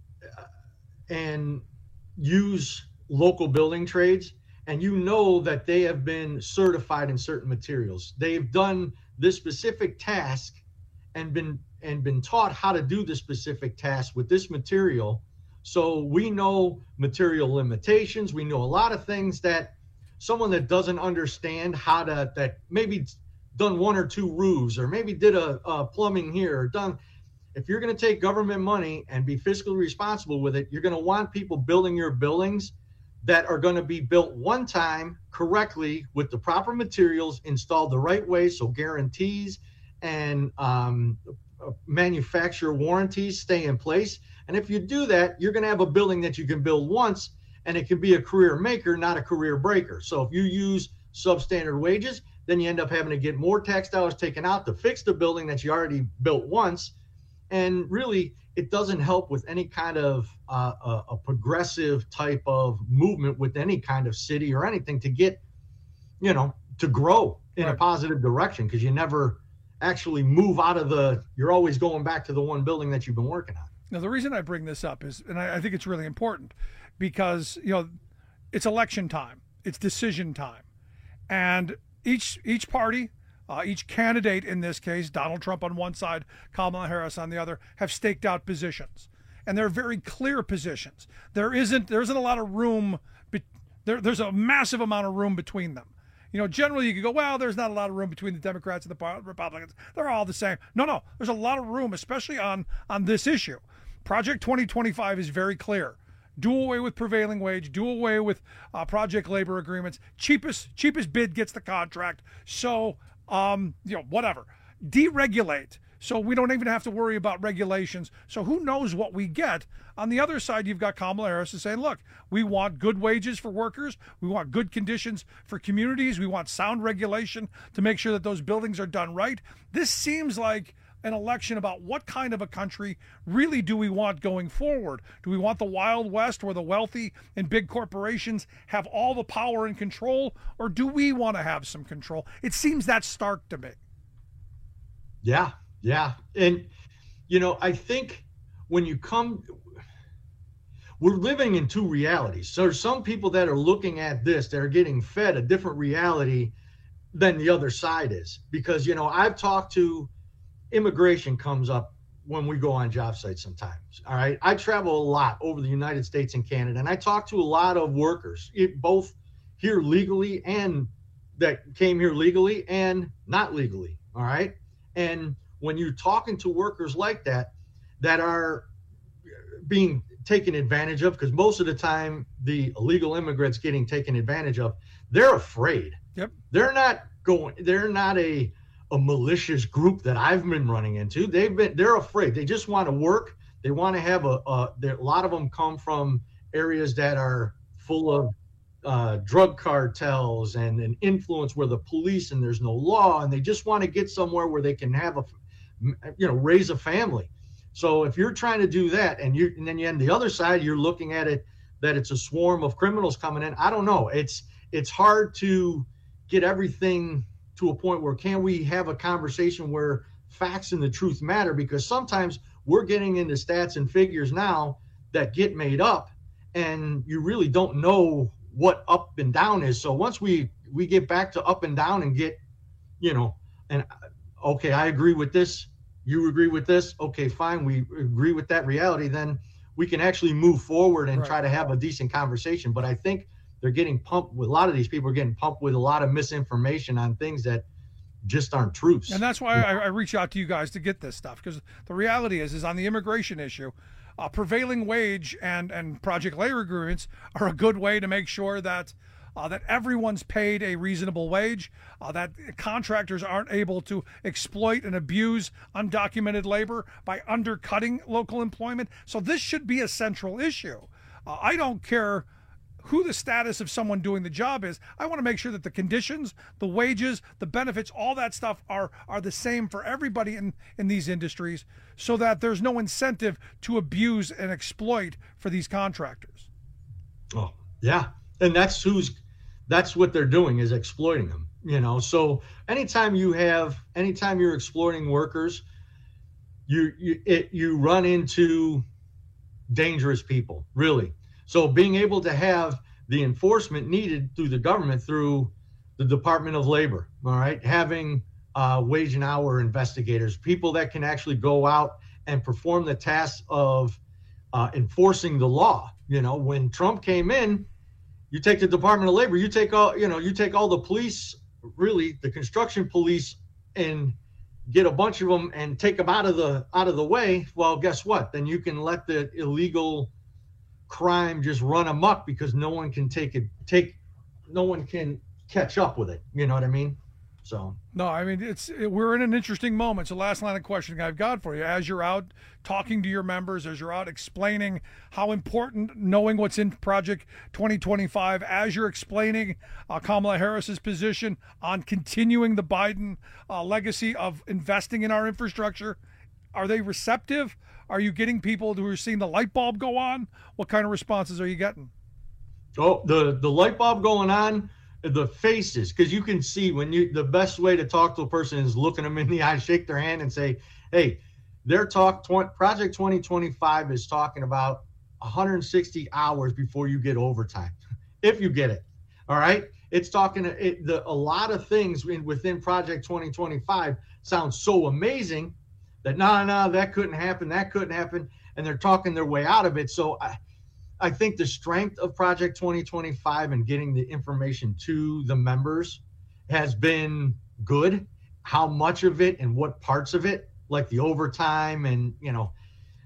and use local building trades, and you know that they have been certified in certain materials. They've done this specific task and been taught how to do this specific task with this material. So we know material limitations. We know a lot of things that someone that doesn't understand how to, that maybe done one or two roofs or maybe did a plumbing here or done. If you're going to take government money and be fiscally responsible with it, you're going to want people building your buildings that are going to be built one time correctly with the proper materials, installed the right way, so guarantees and manufacturer warranties stay in place. And if you do that, you're going to have a building that you can build once, and it can be a career maker, not a career breaker. So if you use substandard wages, then you end up having to get more tax dollars taken out to fix the building that you already built once. And really, it doesn't help with any kind of a progressive type of movement with any kind of city or anything to get, you know, to grow in a positive direction, because you never actually move out of you're always going back to the one building that you've been working on. Now, the reason I bring this up is, and I think it's really important, because, you know, it's election time, it's decision time, and each party, each candidate in this case, Donald Trump on one side, Kamala Harris on the other, have staked out positions, and they're very clear positions. There isn't a lot of room. There's a massive amount of room between them. You know, generally you could go, well, there's not a lot of room between the Democrats and the Republicans. They're all the same. No, there's a lot of room, especially on this issue. Project 2025 is very clear. Do away with prevailing wage. Do away with project labor agreements. Cheapest bid gets the contract. So, whatever. Deregulate. So we don't even have to worry about regulations. So who knows what we get? On the other side, you've got Kamala Harris saying, look, we want good wages for workers. We want good conditions for communities. We want sound regulation to make sure that those buildings are done right. This seems like an election about what kind of a country really do we want going forward. Do we want the Wild West where the wealthy and big corporations have all the power and control, or do we want to have some control? It seems that stark to me. Yeah. And, I think when you we're living in two realities. So there's some people that are looking at this, that are getting fed a different reality than the other side is. Because, I've talked to, immigration comes up when we go on job sites sometimes. All right. I travel a lot over the United States and Canada, and I talk to a lot of workers, both here legally and that came here legally and not legally. All right. And when you're talking to workers like that are being taken advantage of, because most of the time the illegal immigrants getting taken advantage of, they're afraid. Yep. They're not a malicious group that I've been running into. They're afraid. They just want to work. They want to have a lot of them come from areas that are full of drug cartels and an influence where the police and there's no law, and they just want to get somewhere where they can have raise a family. So if you're trying to do that, and then you on the other side, you're looking at it that it's a swarm of criminals coming in. I don't know. It's hard to get everything to a point where can we have a conversation where facts and the truth matter, because sometimes we're getting into stats and figures now that get made up and you really don't know what up and down is. So once we get back to up and down and get, and okay, I agree with this, you agree with this, okay, fine, we agree with that reality, then we can actually move forward and try to have a decent conversation. But I think they're getting pumped with, a lot of these people are getting pumped with a lot of misinformation on things that just aren't truths. And that's why I reach out to you guys to get this stuff, because the reality is on the immigration issue, prevailing wage and project labor agreements are a good way to make sure that that everyone's paid a reasonable wage, that contractors aren't able to exploit and abuse undocumented labor by undercutting local employment. So this should be a central issue. I don't care who the status of someone doing the job is. I want to make sure that the conditions, the wages, the benefits, all that stuff are the same for everybody in these industries, so that there's no incentive to abuse and exploit for these contractors. Oh, yeah. And that's what they're doing, is exploiting them, So anytime you're exploiting workers, you run into dangerous people, really. So being able to have the enforcement needed through the government, through the Department of Labor, all right, having wage and hour investigators, people that can actually go out and perform the tasks of enforcing the law. When Trump came in, you take the Department of Labor, you take all the police, really the construction police, and get a bunch of them and take them out of the way. Well, guess what? Then you can let the illegal crime just run amok, because no one can no one can catch up with it. You know what I mean? So no, I mean, we're in an interesting moment. So last line of questioning I've got for you, as you're out talking to your members, as you're out explaining how important knowing what's in Project 2025, as you're explaining Kamala Harris's position on continuing the Biden legacy of investing in our infrastructure, are they receptive? Are you getting people who are seeing the light bulb go on? What kind of responses are you getting? Oh, the light bulb going on, the faces, because you can see the best way to talk to a person is looking them in the eye, shake their hand and say, hey, Project 2025 is talking about 160 hours before you get overtime, if you get it. All right. It's talking a lot of things within Project 2025 sounds so amazing that no, that couldn't happen, and they're talking their way out of it. So I think the strength of Project 2025 and getting the information to the members has been good. How much of it and what parts of it, like the overtime and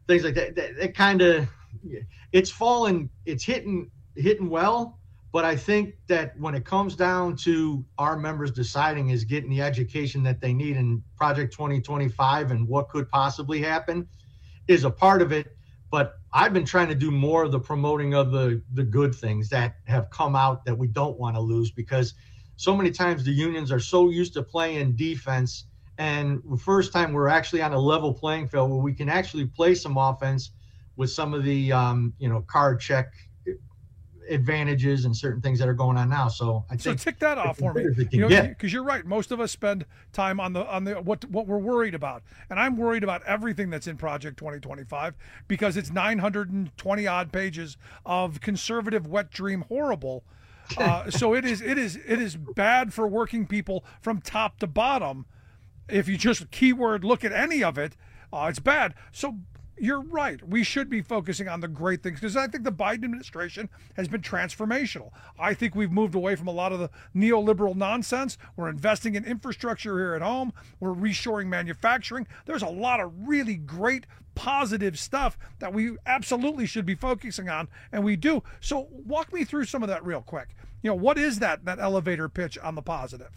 things like that. It kind of, it's fallen, it's hitting well. But I think that when it comes down to our members deciding is getting the education that they need in Project 2025 and what could possibly happen is a part of it. But I've been trying to do more of the promoting of the good things that have come out that we don't want to lose, because so many times the unions are so used to playing defense, and the first time we're actually on a level playing field where we can actually play some offense with some of the card check advantages and certain things that are going on now. So I think tick that off for me, because you're right. Most of us spend time on the what we're worried about, and I'm worried about everything that's in Project 2025 because it's 920 odd pages of conservative wet dream horrible. So it is bad for working people from top to bottom. If you just keyword look at any of it, it's bad. So you're right. We should be focusing on the great things, because I think the Biden administration has been transformational. I think we've moved away from a lot of the neoliberal nonsense. We're investing in infrastructure here at home. We're reshoring manufacturing. There's a lot of really great positive stuff that we absolutely should be focusing on, and we do. So walk me through some of that real quick. What is that elevator pitch on the positive?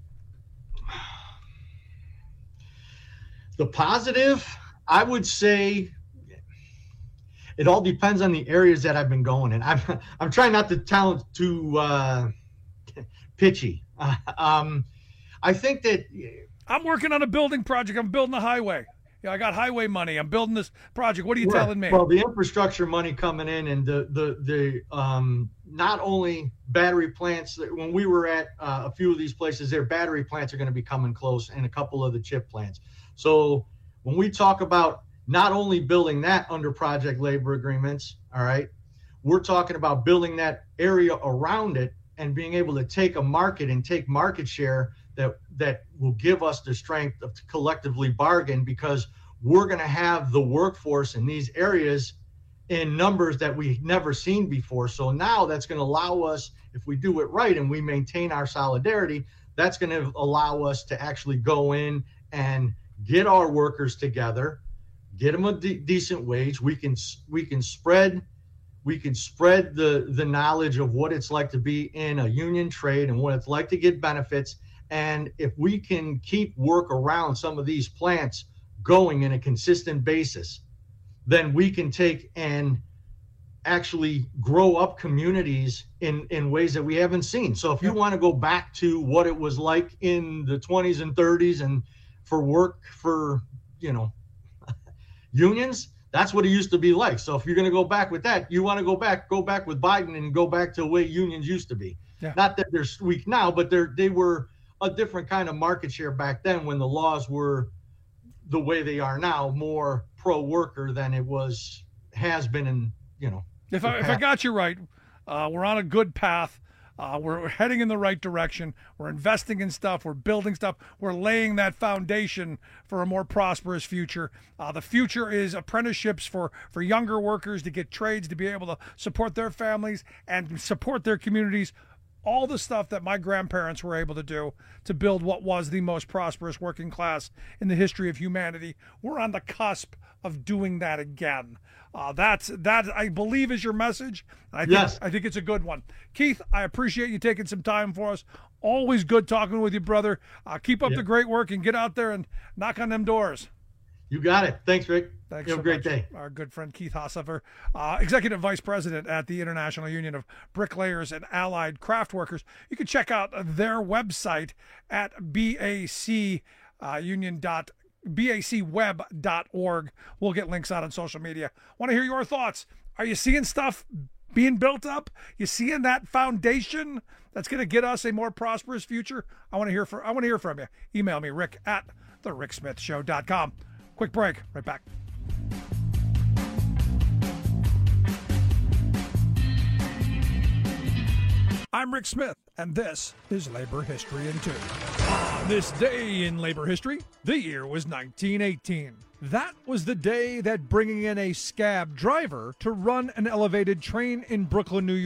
The positive, I would say it all depends on the areas that I've been going in. I'm trying not to sound too pitchy. I think that I'm working on a building project. I'm building a highway. I got highway money. I'm building this project. What are you telling me? Well, the infrastructure money coming in, and the not only battery plants. When we were at a few of these places, their battery plants are going to be coming close, and a couple of the chip plants. So when we talk about not only building that under project labor agreements, all right, we're talking about building that area around it and being able to take a market and take market share that will give us the strength to collectively bargain, because we're going to have the workforce in these areas in numbers that we've never seen before. So now that's going to allow us, if we do it right and we maintain our solidarity, that's going to allow us to actually go in and get our workers together, get them a decent wage. We can spread the knowledge of what it's like to be in a union trade and what it's like to get benefits. And if we can keep work around some of these plants going in a consistent basis, then we can take and actually grow up communities in ways that we haven't seen. So if you want to go back to what it was like in the 20s and 30s and for work for, unions, that's what it used to be like. So if you're going to go back with that, you want to go back with Biden and go back to the way unions used to be. Yeah. Not that they're weak now, but they were a different kind of market share back then when the laws were the way they are now, more pro-worker than it has been in, If I got you right, we're on a good path. We're heading in the right direction. We're investing in stuff. We're building stuff. We're laying that foundation for a more prosperous future. The future is apprenticeships for younger workers to get trades, to be able to support their families and support their communities. All the stuff that my grandparents were able to do to build what was the most prosperous working class in the history of humanity. We're on the cusp of doing that again. That I believe is your message. I think it's a good one. Keith, I appreciate you taking some time for us. Always good talking with you, brother. Keep up the great work and get out there and knock on them doors. You got it. Thanks, Rick. Thanks. Have a great day. Our good friend Keith Haushofer, Executive Vice President at the International Union of Bricklayers and Allied Craft Workers. You can check out their website at bacweb.org. We'll get links out on social media. Want to hear your thoughts. Are you seeing stuff being built up? You seeing that foundation that's going to get us a more prosperous future? I want to hear from you. Email me, rick@thericksmithshow.com. Quick break. Right back. I'm Rick Smith, and this is Labor History in 2. On this day in labor history, the year was 1918. That was the day that bringing in a scab driver to run an elevated train in Brooklyn, New York,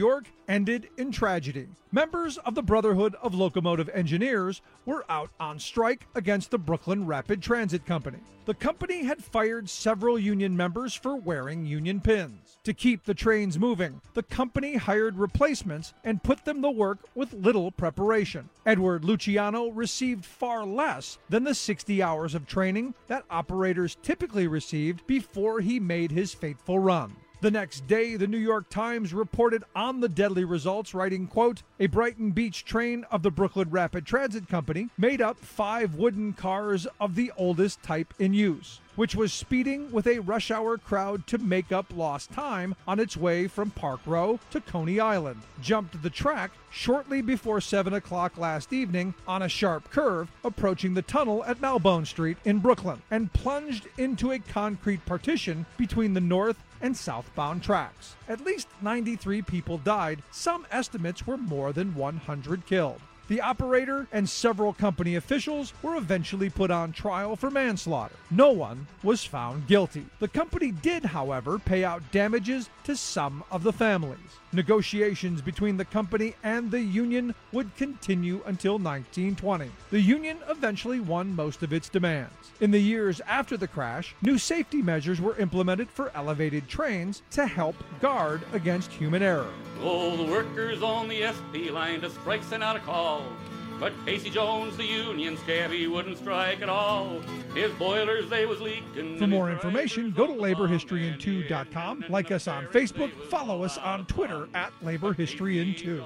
ended in tragedy. Members of the Brotherhood of Locomotive Engineers were out on strike against the Brooklyn Rapid Transit Company. The company had fired several union members for wearing union pins. To keep the trains moving, the company hired replacements and put them to work with little preparation. Edward Luciano received far less than the 60 hours of training that operators typically received before he made his fateful run. The next day, the New York Times reported on the deadly results, writing, quote, "A Brighton Beach train of the Brooklyn Rapid Transit Company made up 5 wooden cars of the oldest type in use, which was speeding with a rush hour crowd to make up lost time on its way from Park Row to Coney Island, jumped the track shortly before 7 o'clock last evening on a sharp curve approaching the tunnel at Malbone Street in Brooklyn, and plunged into a concrete partition between the north and southbound tracks. At least 93 people died. Some estimates were more than 100 killed. The operator and several company officials were eventually put on trial for manslaughter. No one was found guilty. The company did, however, pay out damages to some of the families. Negotiations between the company and the union would continue until 1920. The union eventually won most of its demands. In the years after the crash, new safety measures were implemented for elevated trains to help guard against human error. Oh, the workers on the SP line to strike sent out a call. But Casey Jones, the union scabby, wouldn't strike at all. His boilers, they was leaking. For more information, go to laborhistoryin2.com. Like us on Facebook. Follow us on Twitter at laborhistoryin2.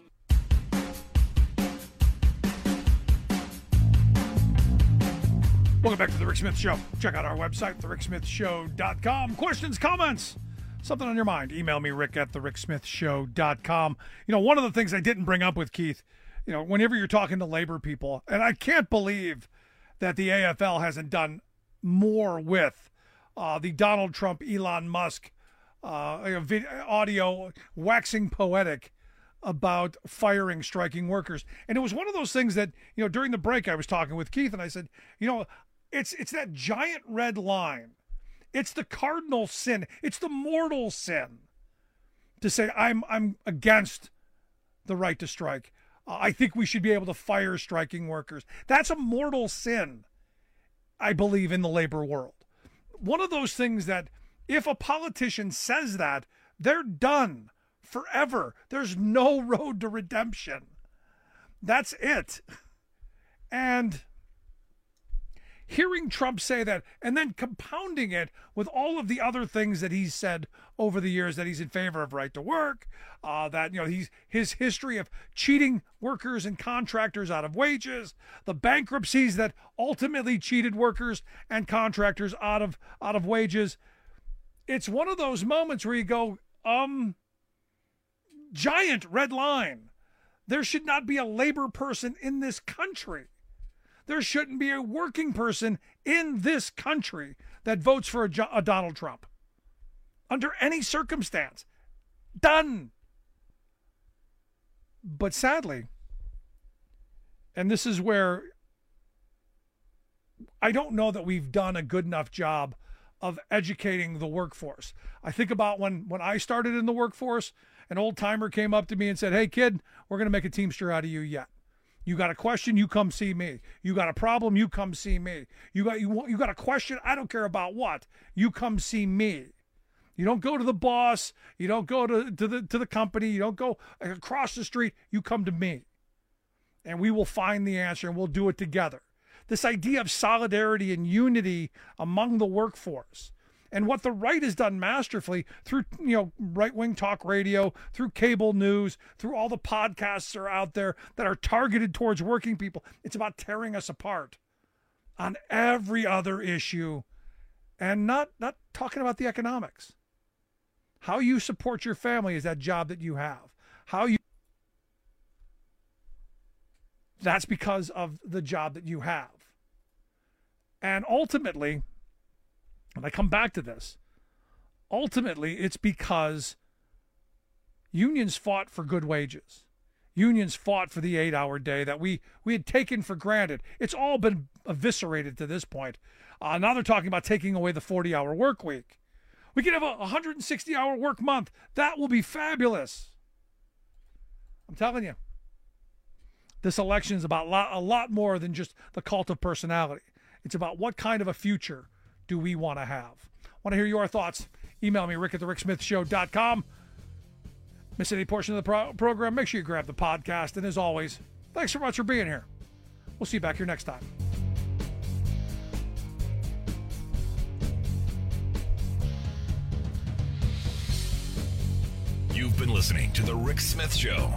Welcome back to The Rick Smith Show. Check out our website, thericksmithshow.com. Questions, comments, something on your mind, email me, rick at thericksmithshow.com. You know, one of the things I didn't bring up with Keith, you know, whenever you're talking to labor people, and I can't believe that the AFL hasn't done more with the Donald Trump, Elon Musk audio waxing poetic about firing striking workers. And it was one of those things that, you know, during the break I was talking with Keith and I said, you know, it's that giant red line. It's the cardinal sin. It's the mortal sin to say I'm against the right to strike. I think we should be able to fire striking workers. That's a mortal sin, I believe, in the labor world. One of those things that if a politician says that, they're done forever. There's no road to redemption. That's it. And hearing Trump say that and then compounding it with all of the other things that he's said over the years, that he's in favor of right to work, that, you know, his history of cheating workers and contractors out of wages, the bankruptcies that ultimately cheated workers and contractors out of wages. It's one of those moments where you go, giant red line. There should not be a labor person in this country. There shouldn't be a working person in this country that votes for a Donald Trump. Under any circumstance. Done. But sadly, and this is where I don't know that we've done a good enough job of educating the workforce. I think about when I started in the workforce, an old timer came up to me and said, "Hey kid, we're going to make a Teamster out of you yet. You got a question, you come see me. You got a problem, you come see me. You got a question, I don't care about what. You come see me." You don't go to the boss, you don't go to the company, you don't go across the street, you come to me. And we will find the answer and we'll do it together. This idea of solidarity and unity among the workforce. And what the right has done masterfully through, you know, right-wing talk radio, through cable news, through all the podcasts that are out there that are targeted towards working people. It's about tearing us apart on every other issue and not talking about the economics. How you support your family is that job that you have. That's because of the job that you have. And ultimately, and I come back to this, ultimately it's because unions fought for good wages. Unions fought for the 8-hour day that we had taken for granted. It's all been eviscerated to this point. Now they're talking about taking away the 40-hour work week. We can have a 160-hour work month. That will be fabulous. I'm telling you. This election is about a lot more than just the cult of personality. It's about what kind of a future do we want to have. Want to hear your thoughts? Email me, rick@thericksmithshow.com. Miss any portion of the program, make sure you grab the podcast. And as always, thanks so much for being here. We'll see you back here next time. You've been listening to The Rick Smith Show.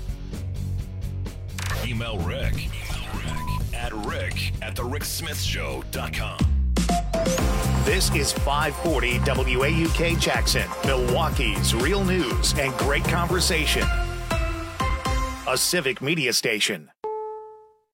Email Rick at rick@thericksmithshow.com. This is 540 WAUK Jackson, Milwaukee's real news and great conversation. A civic media station.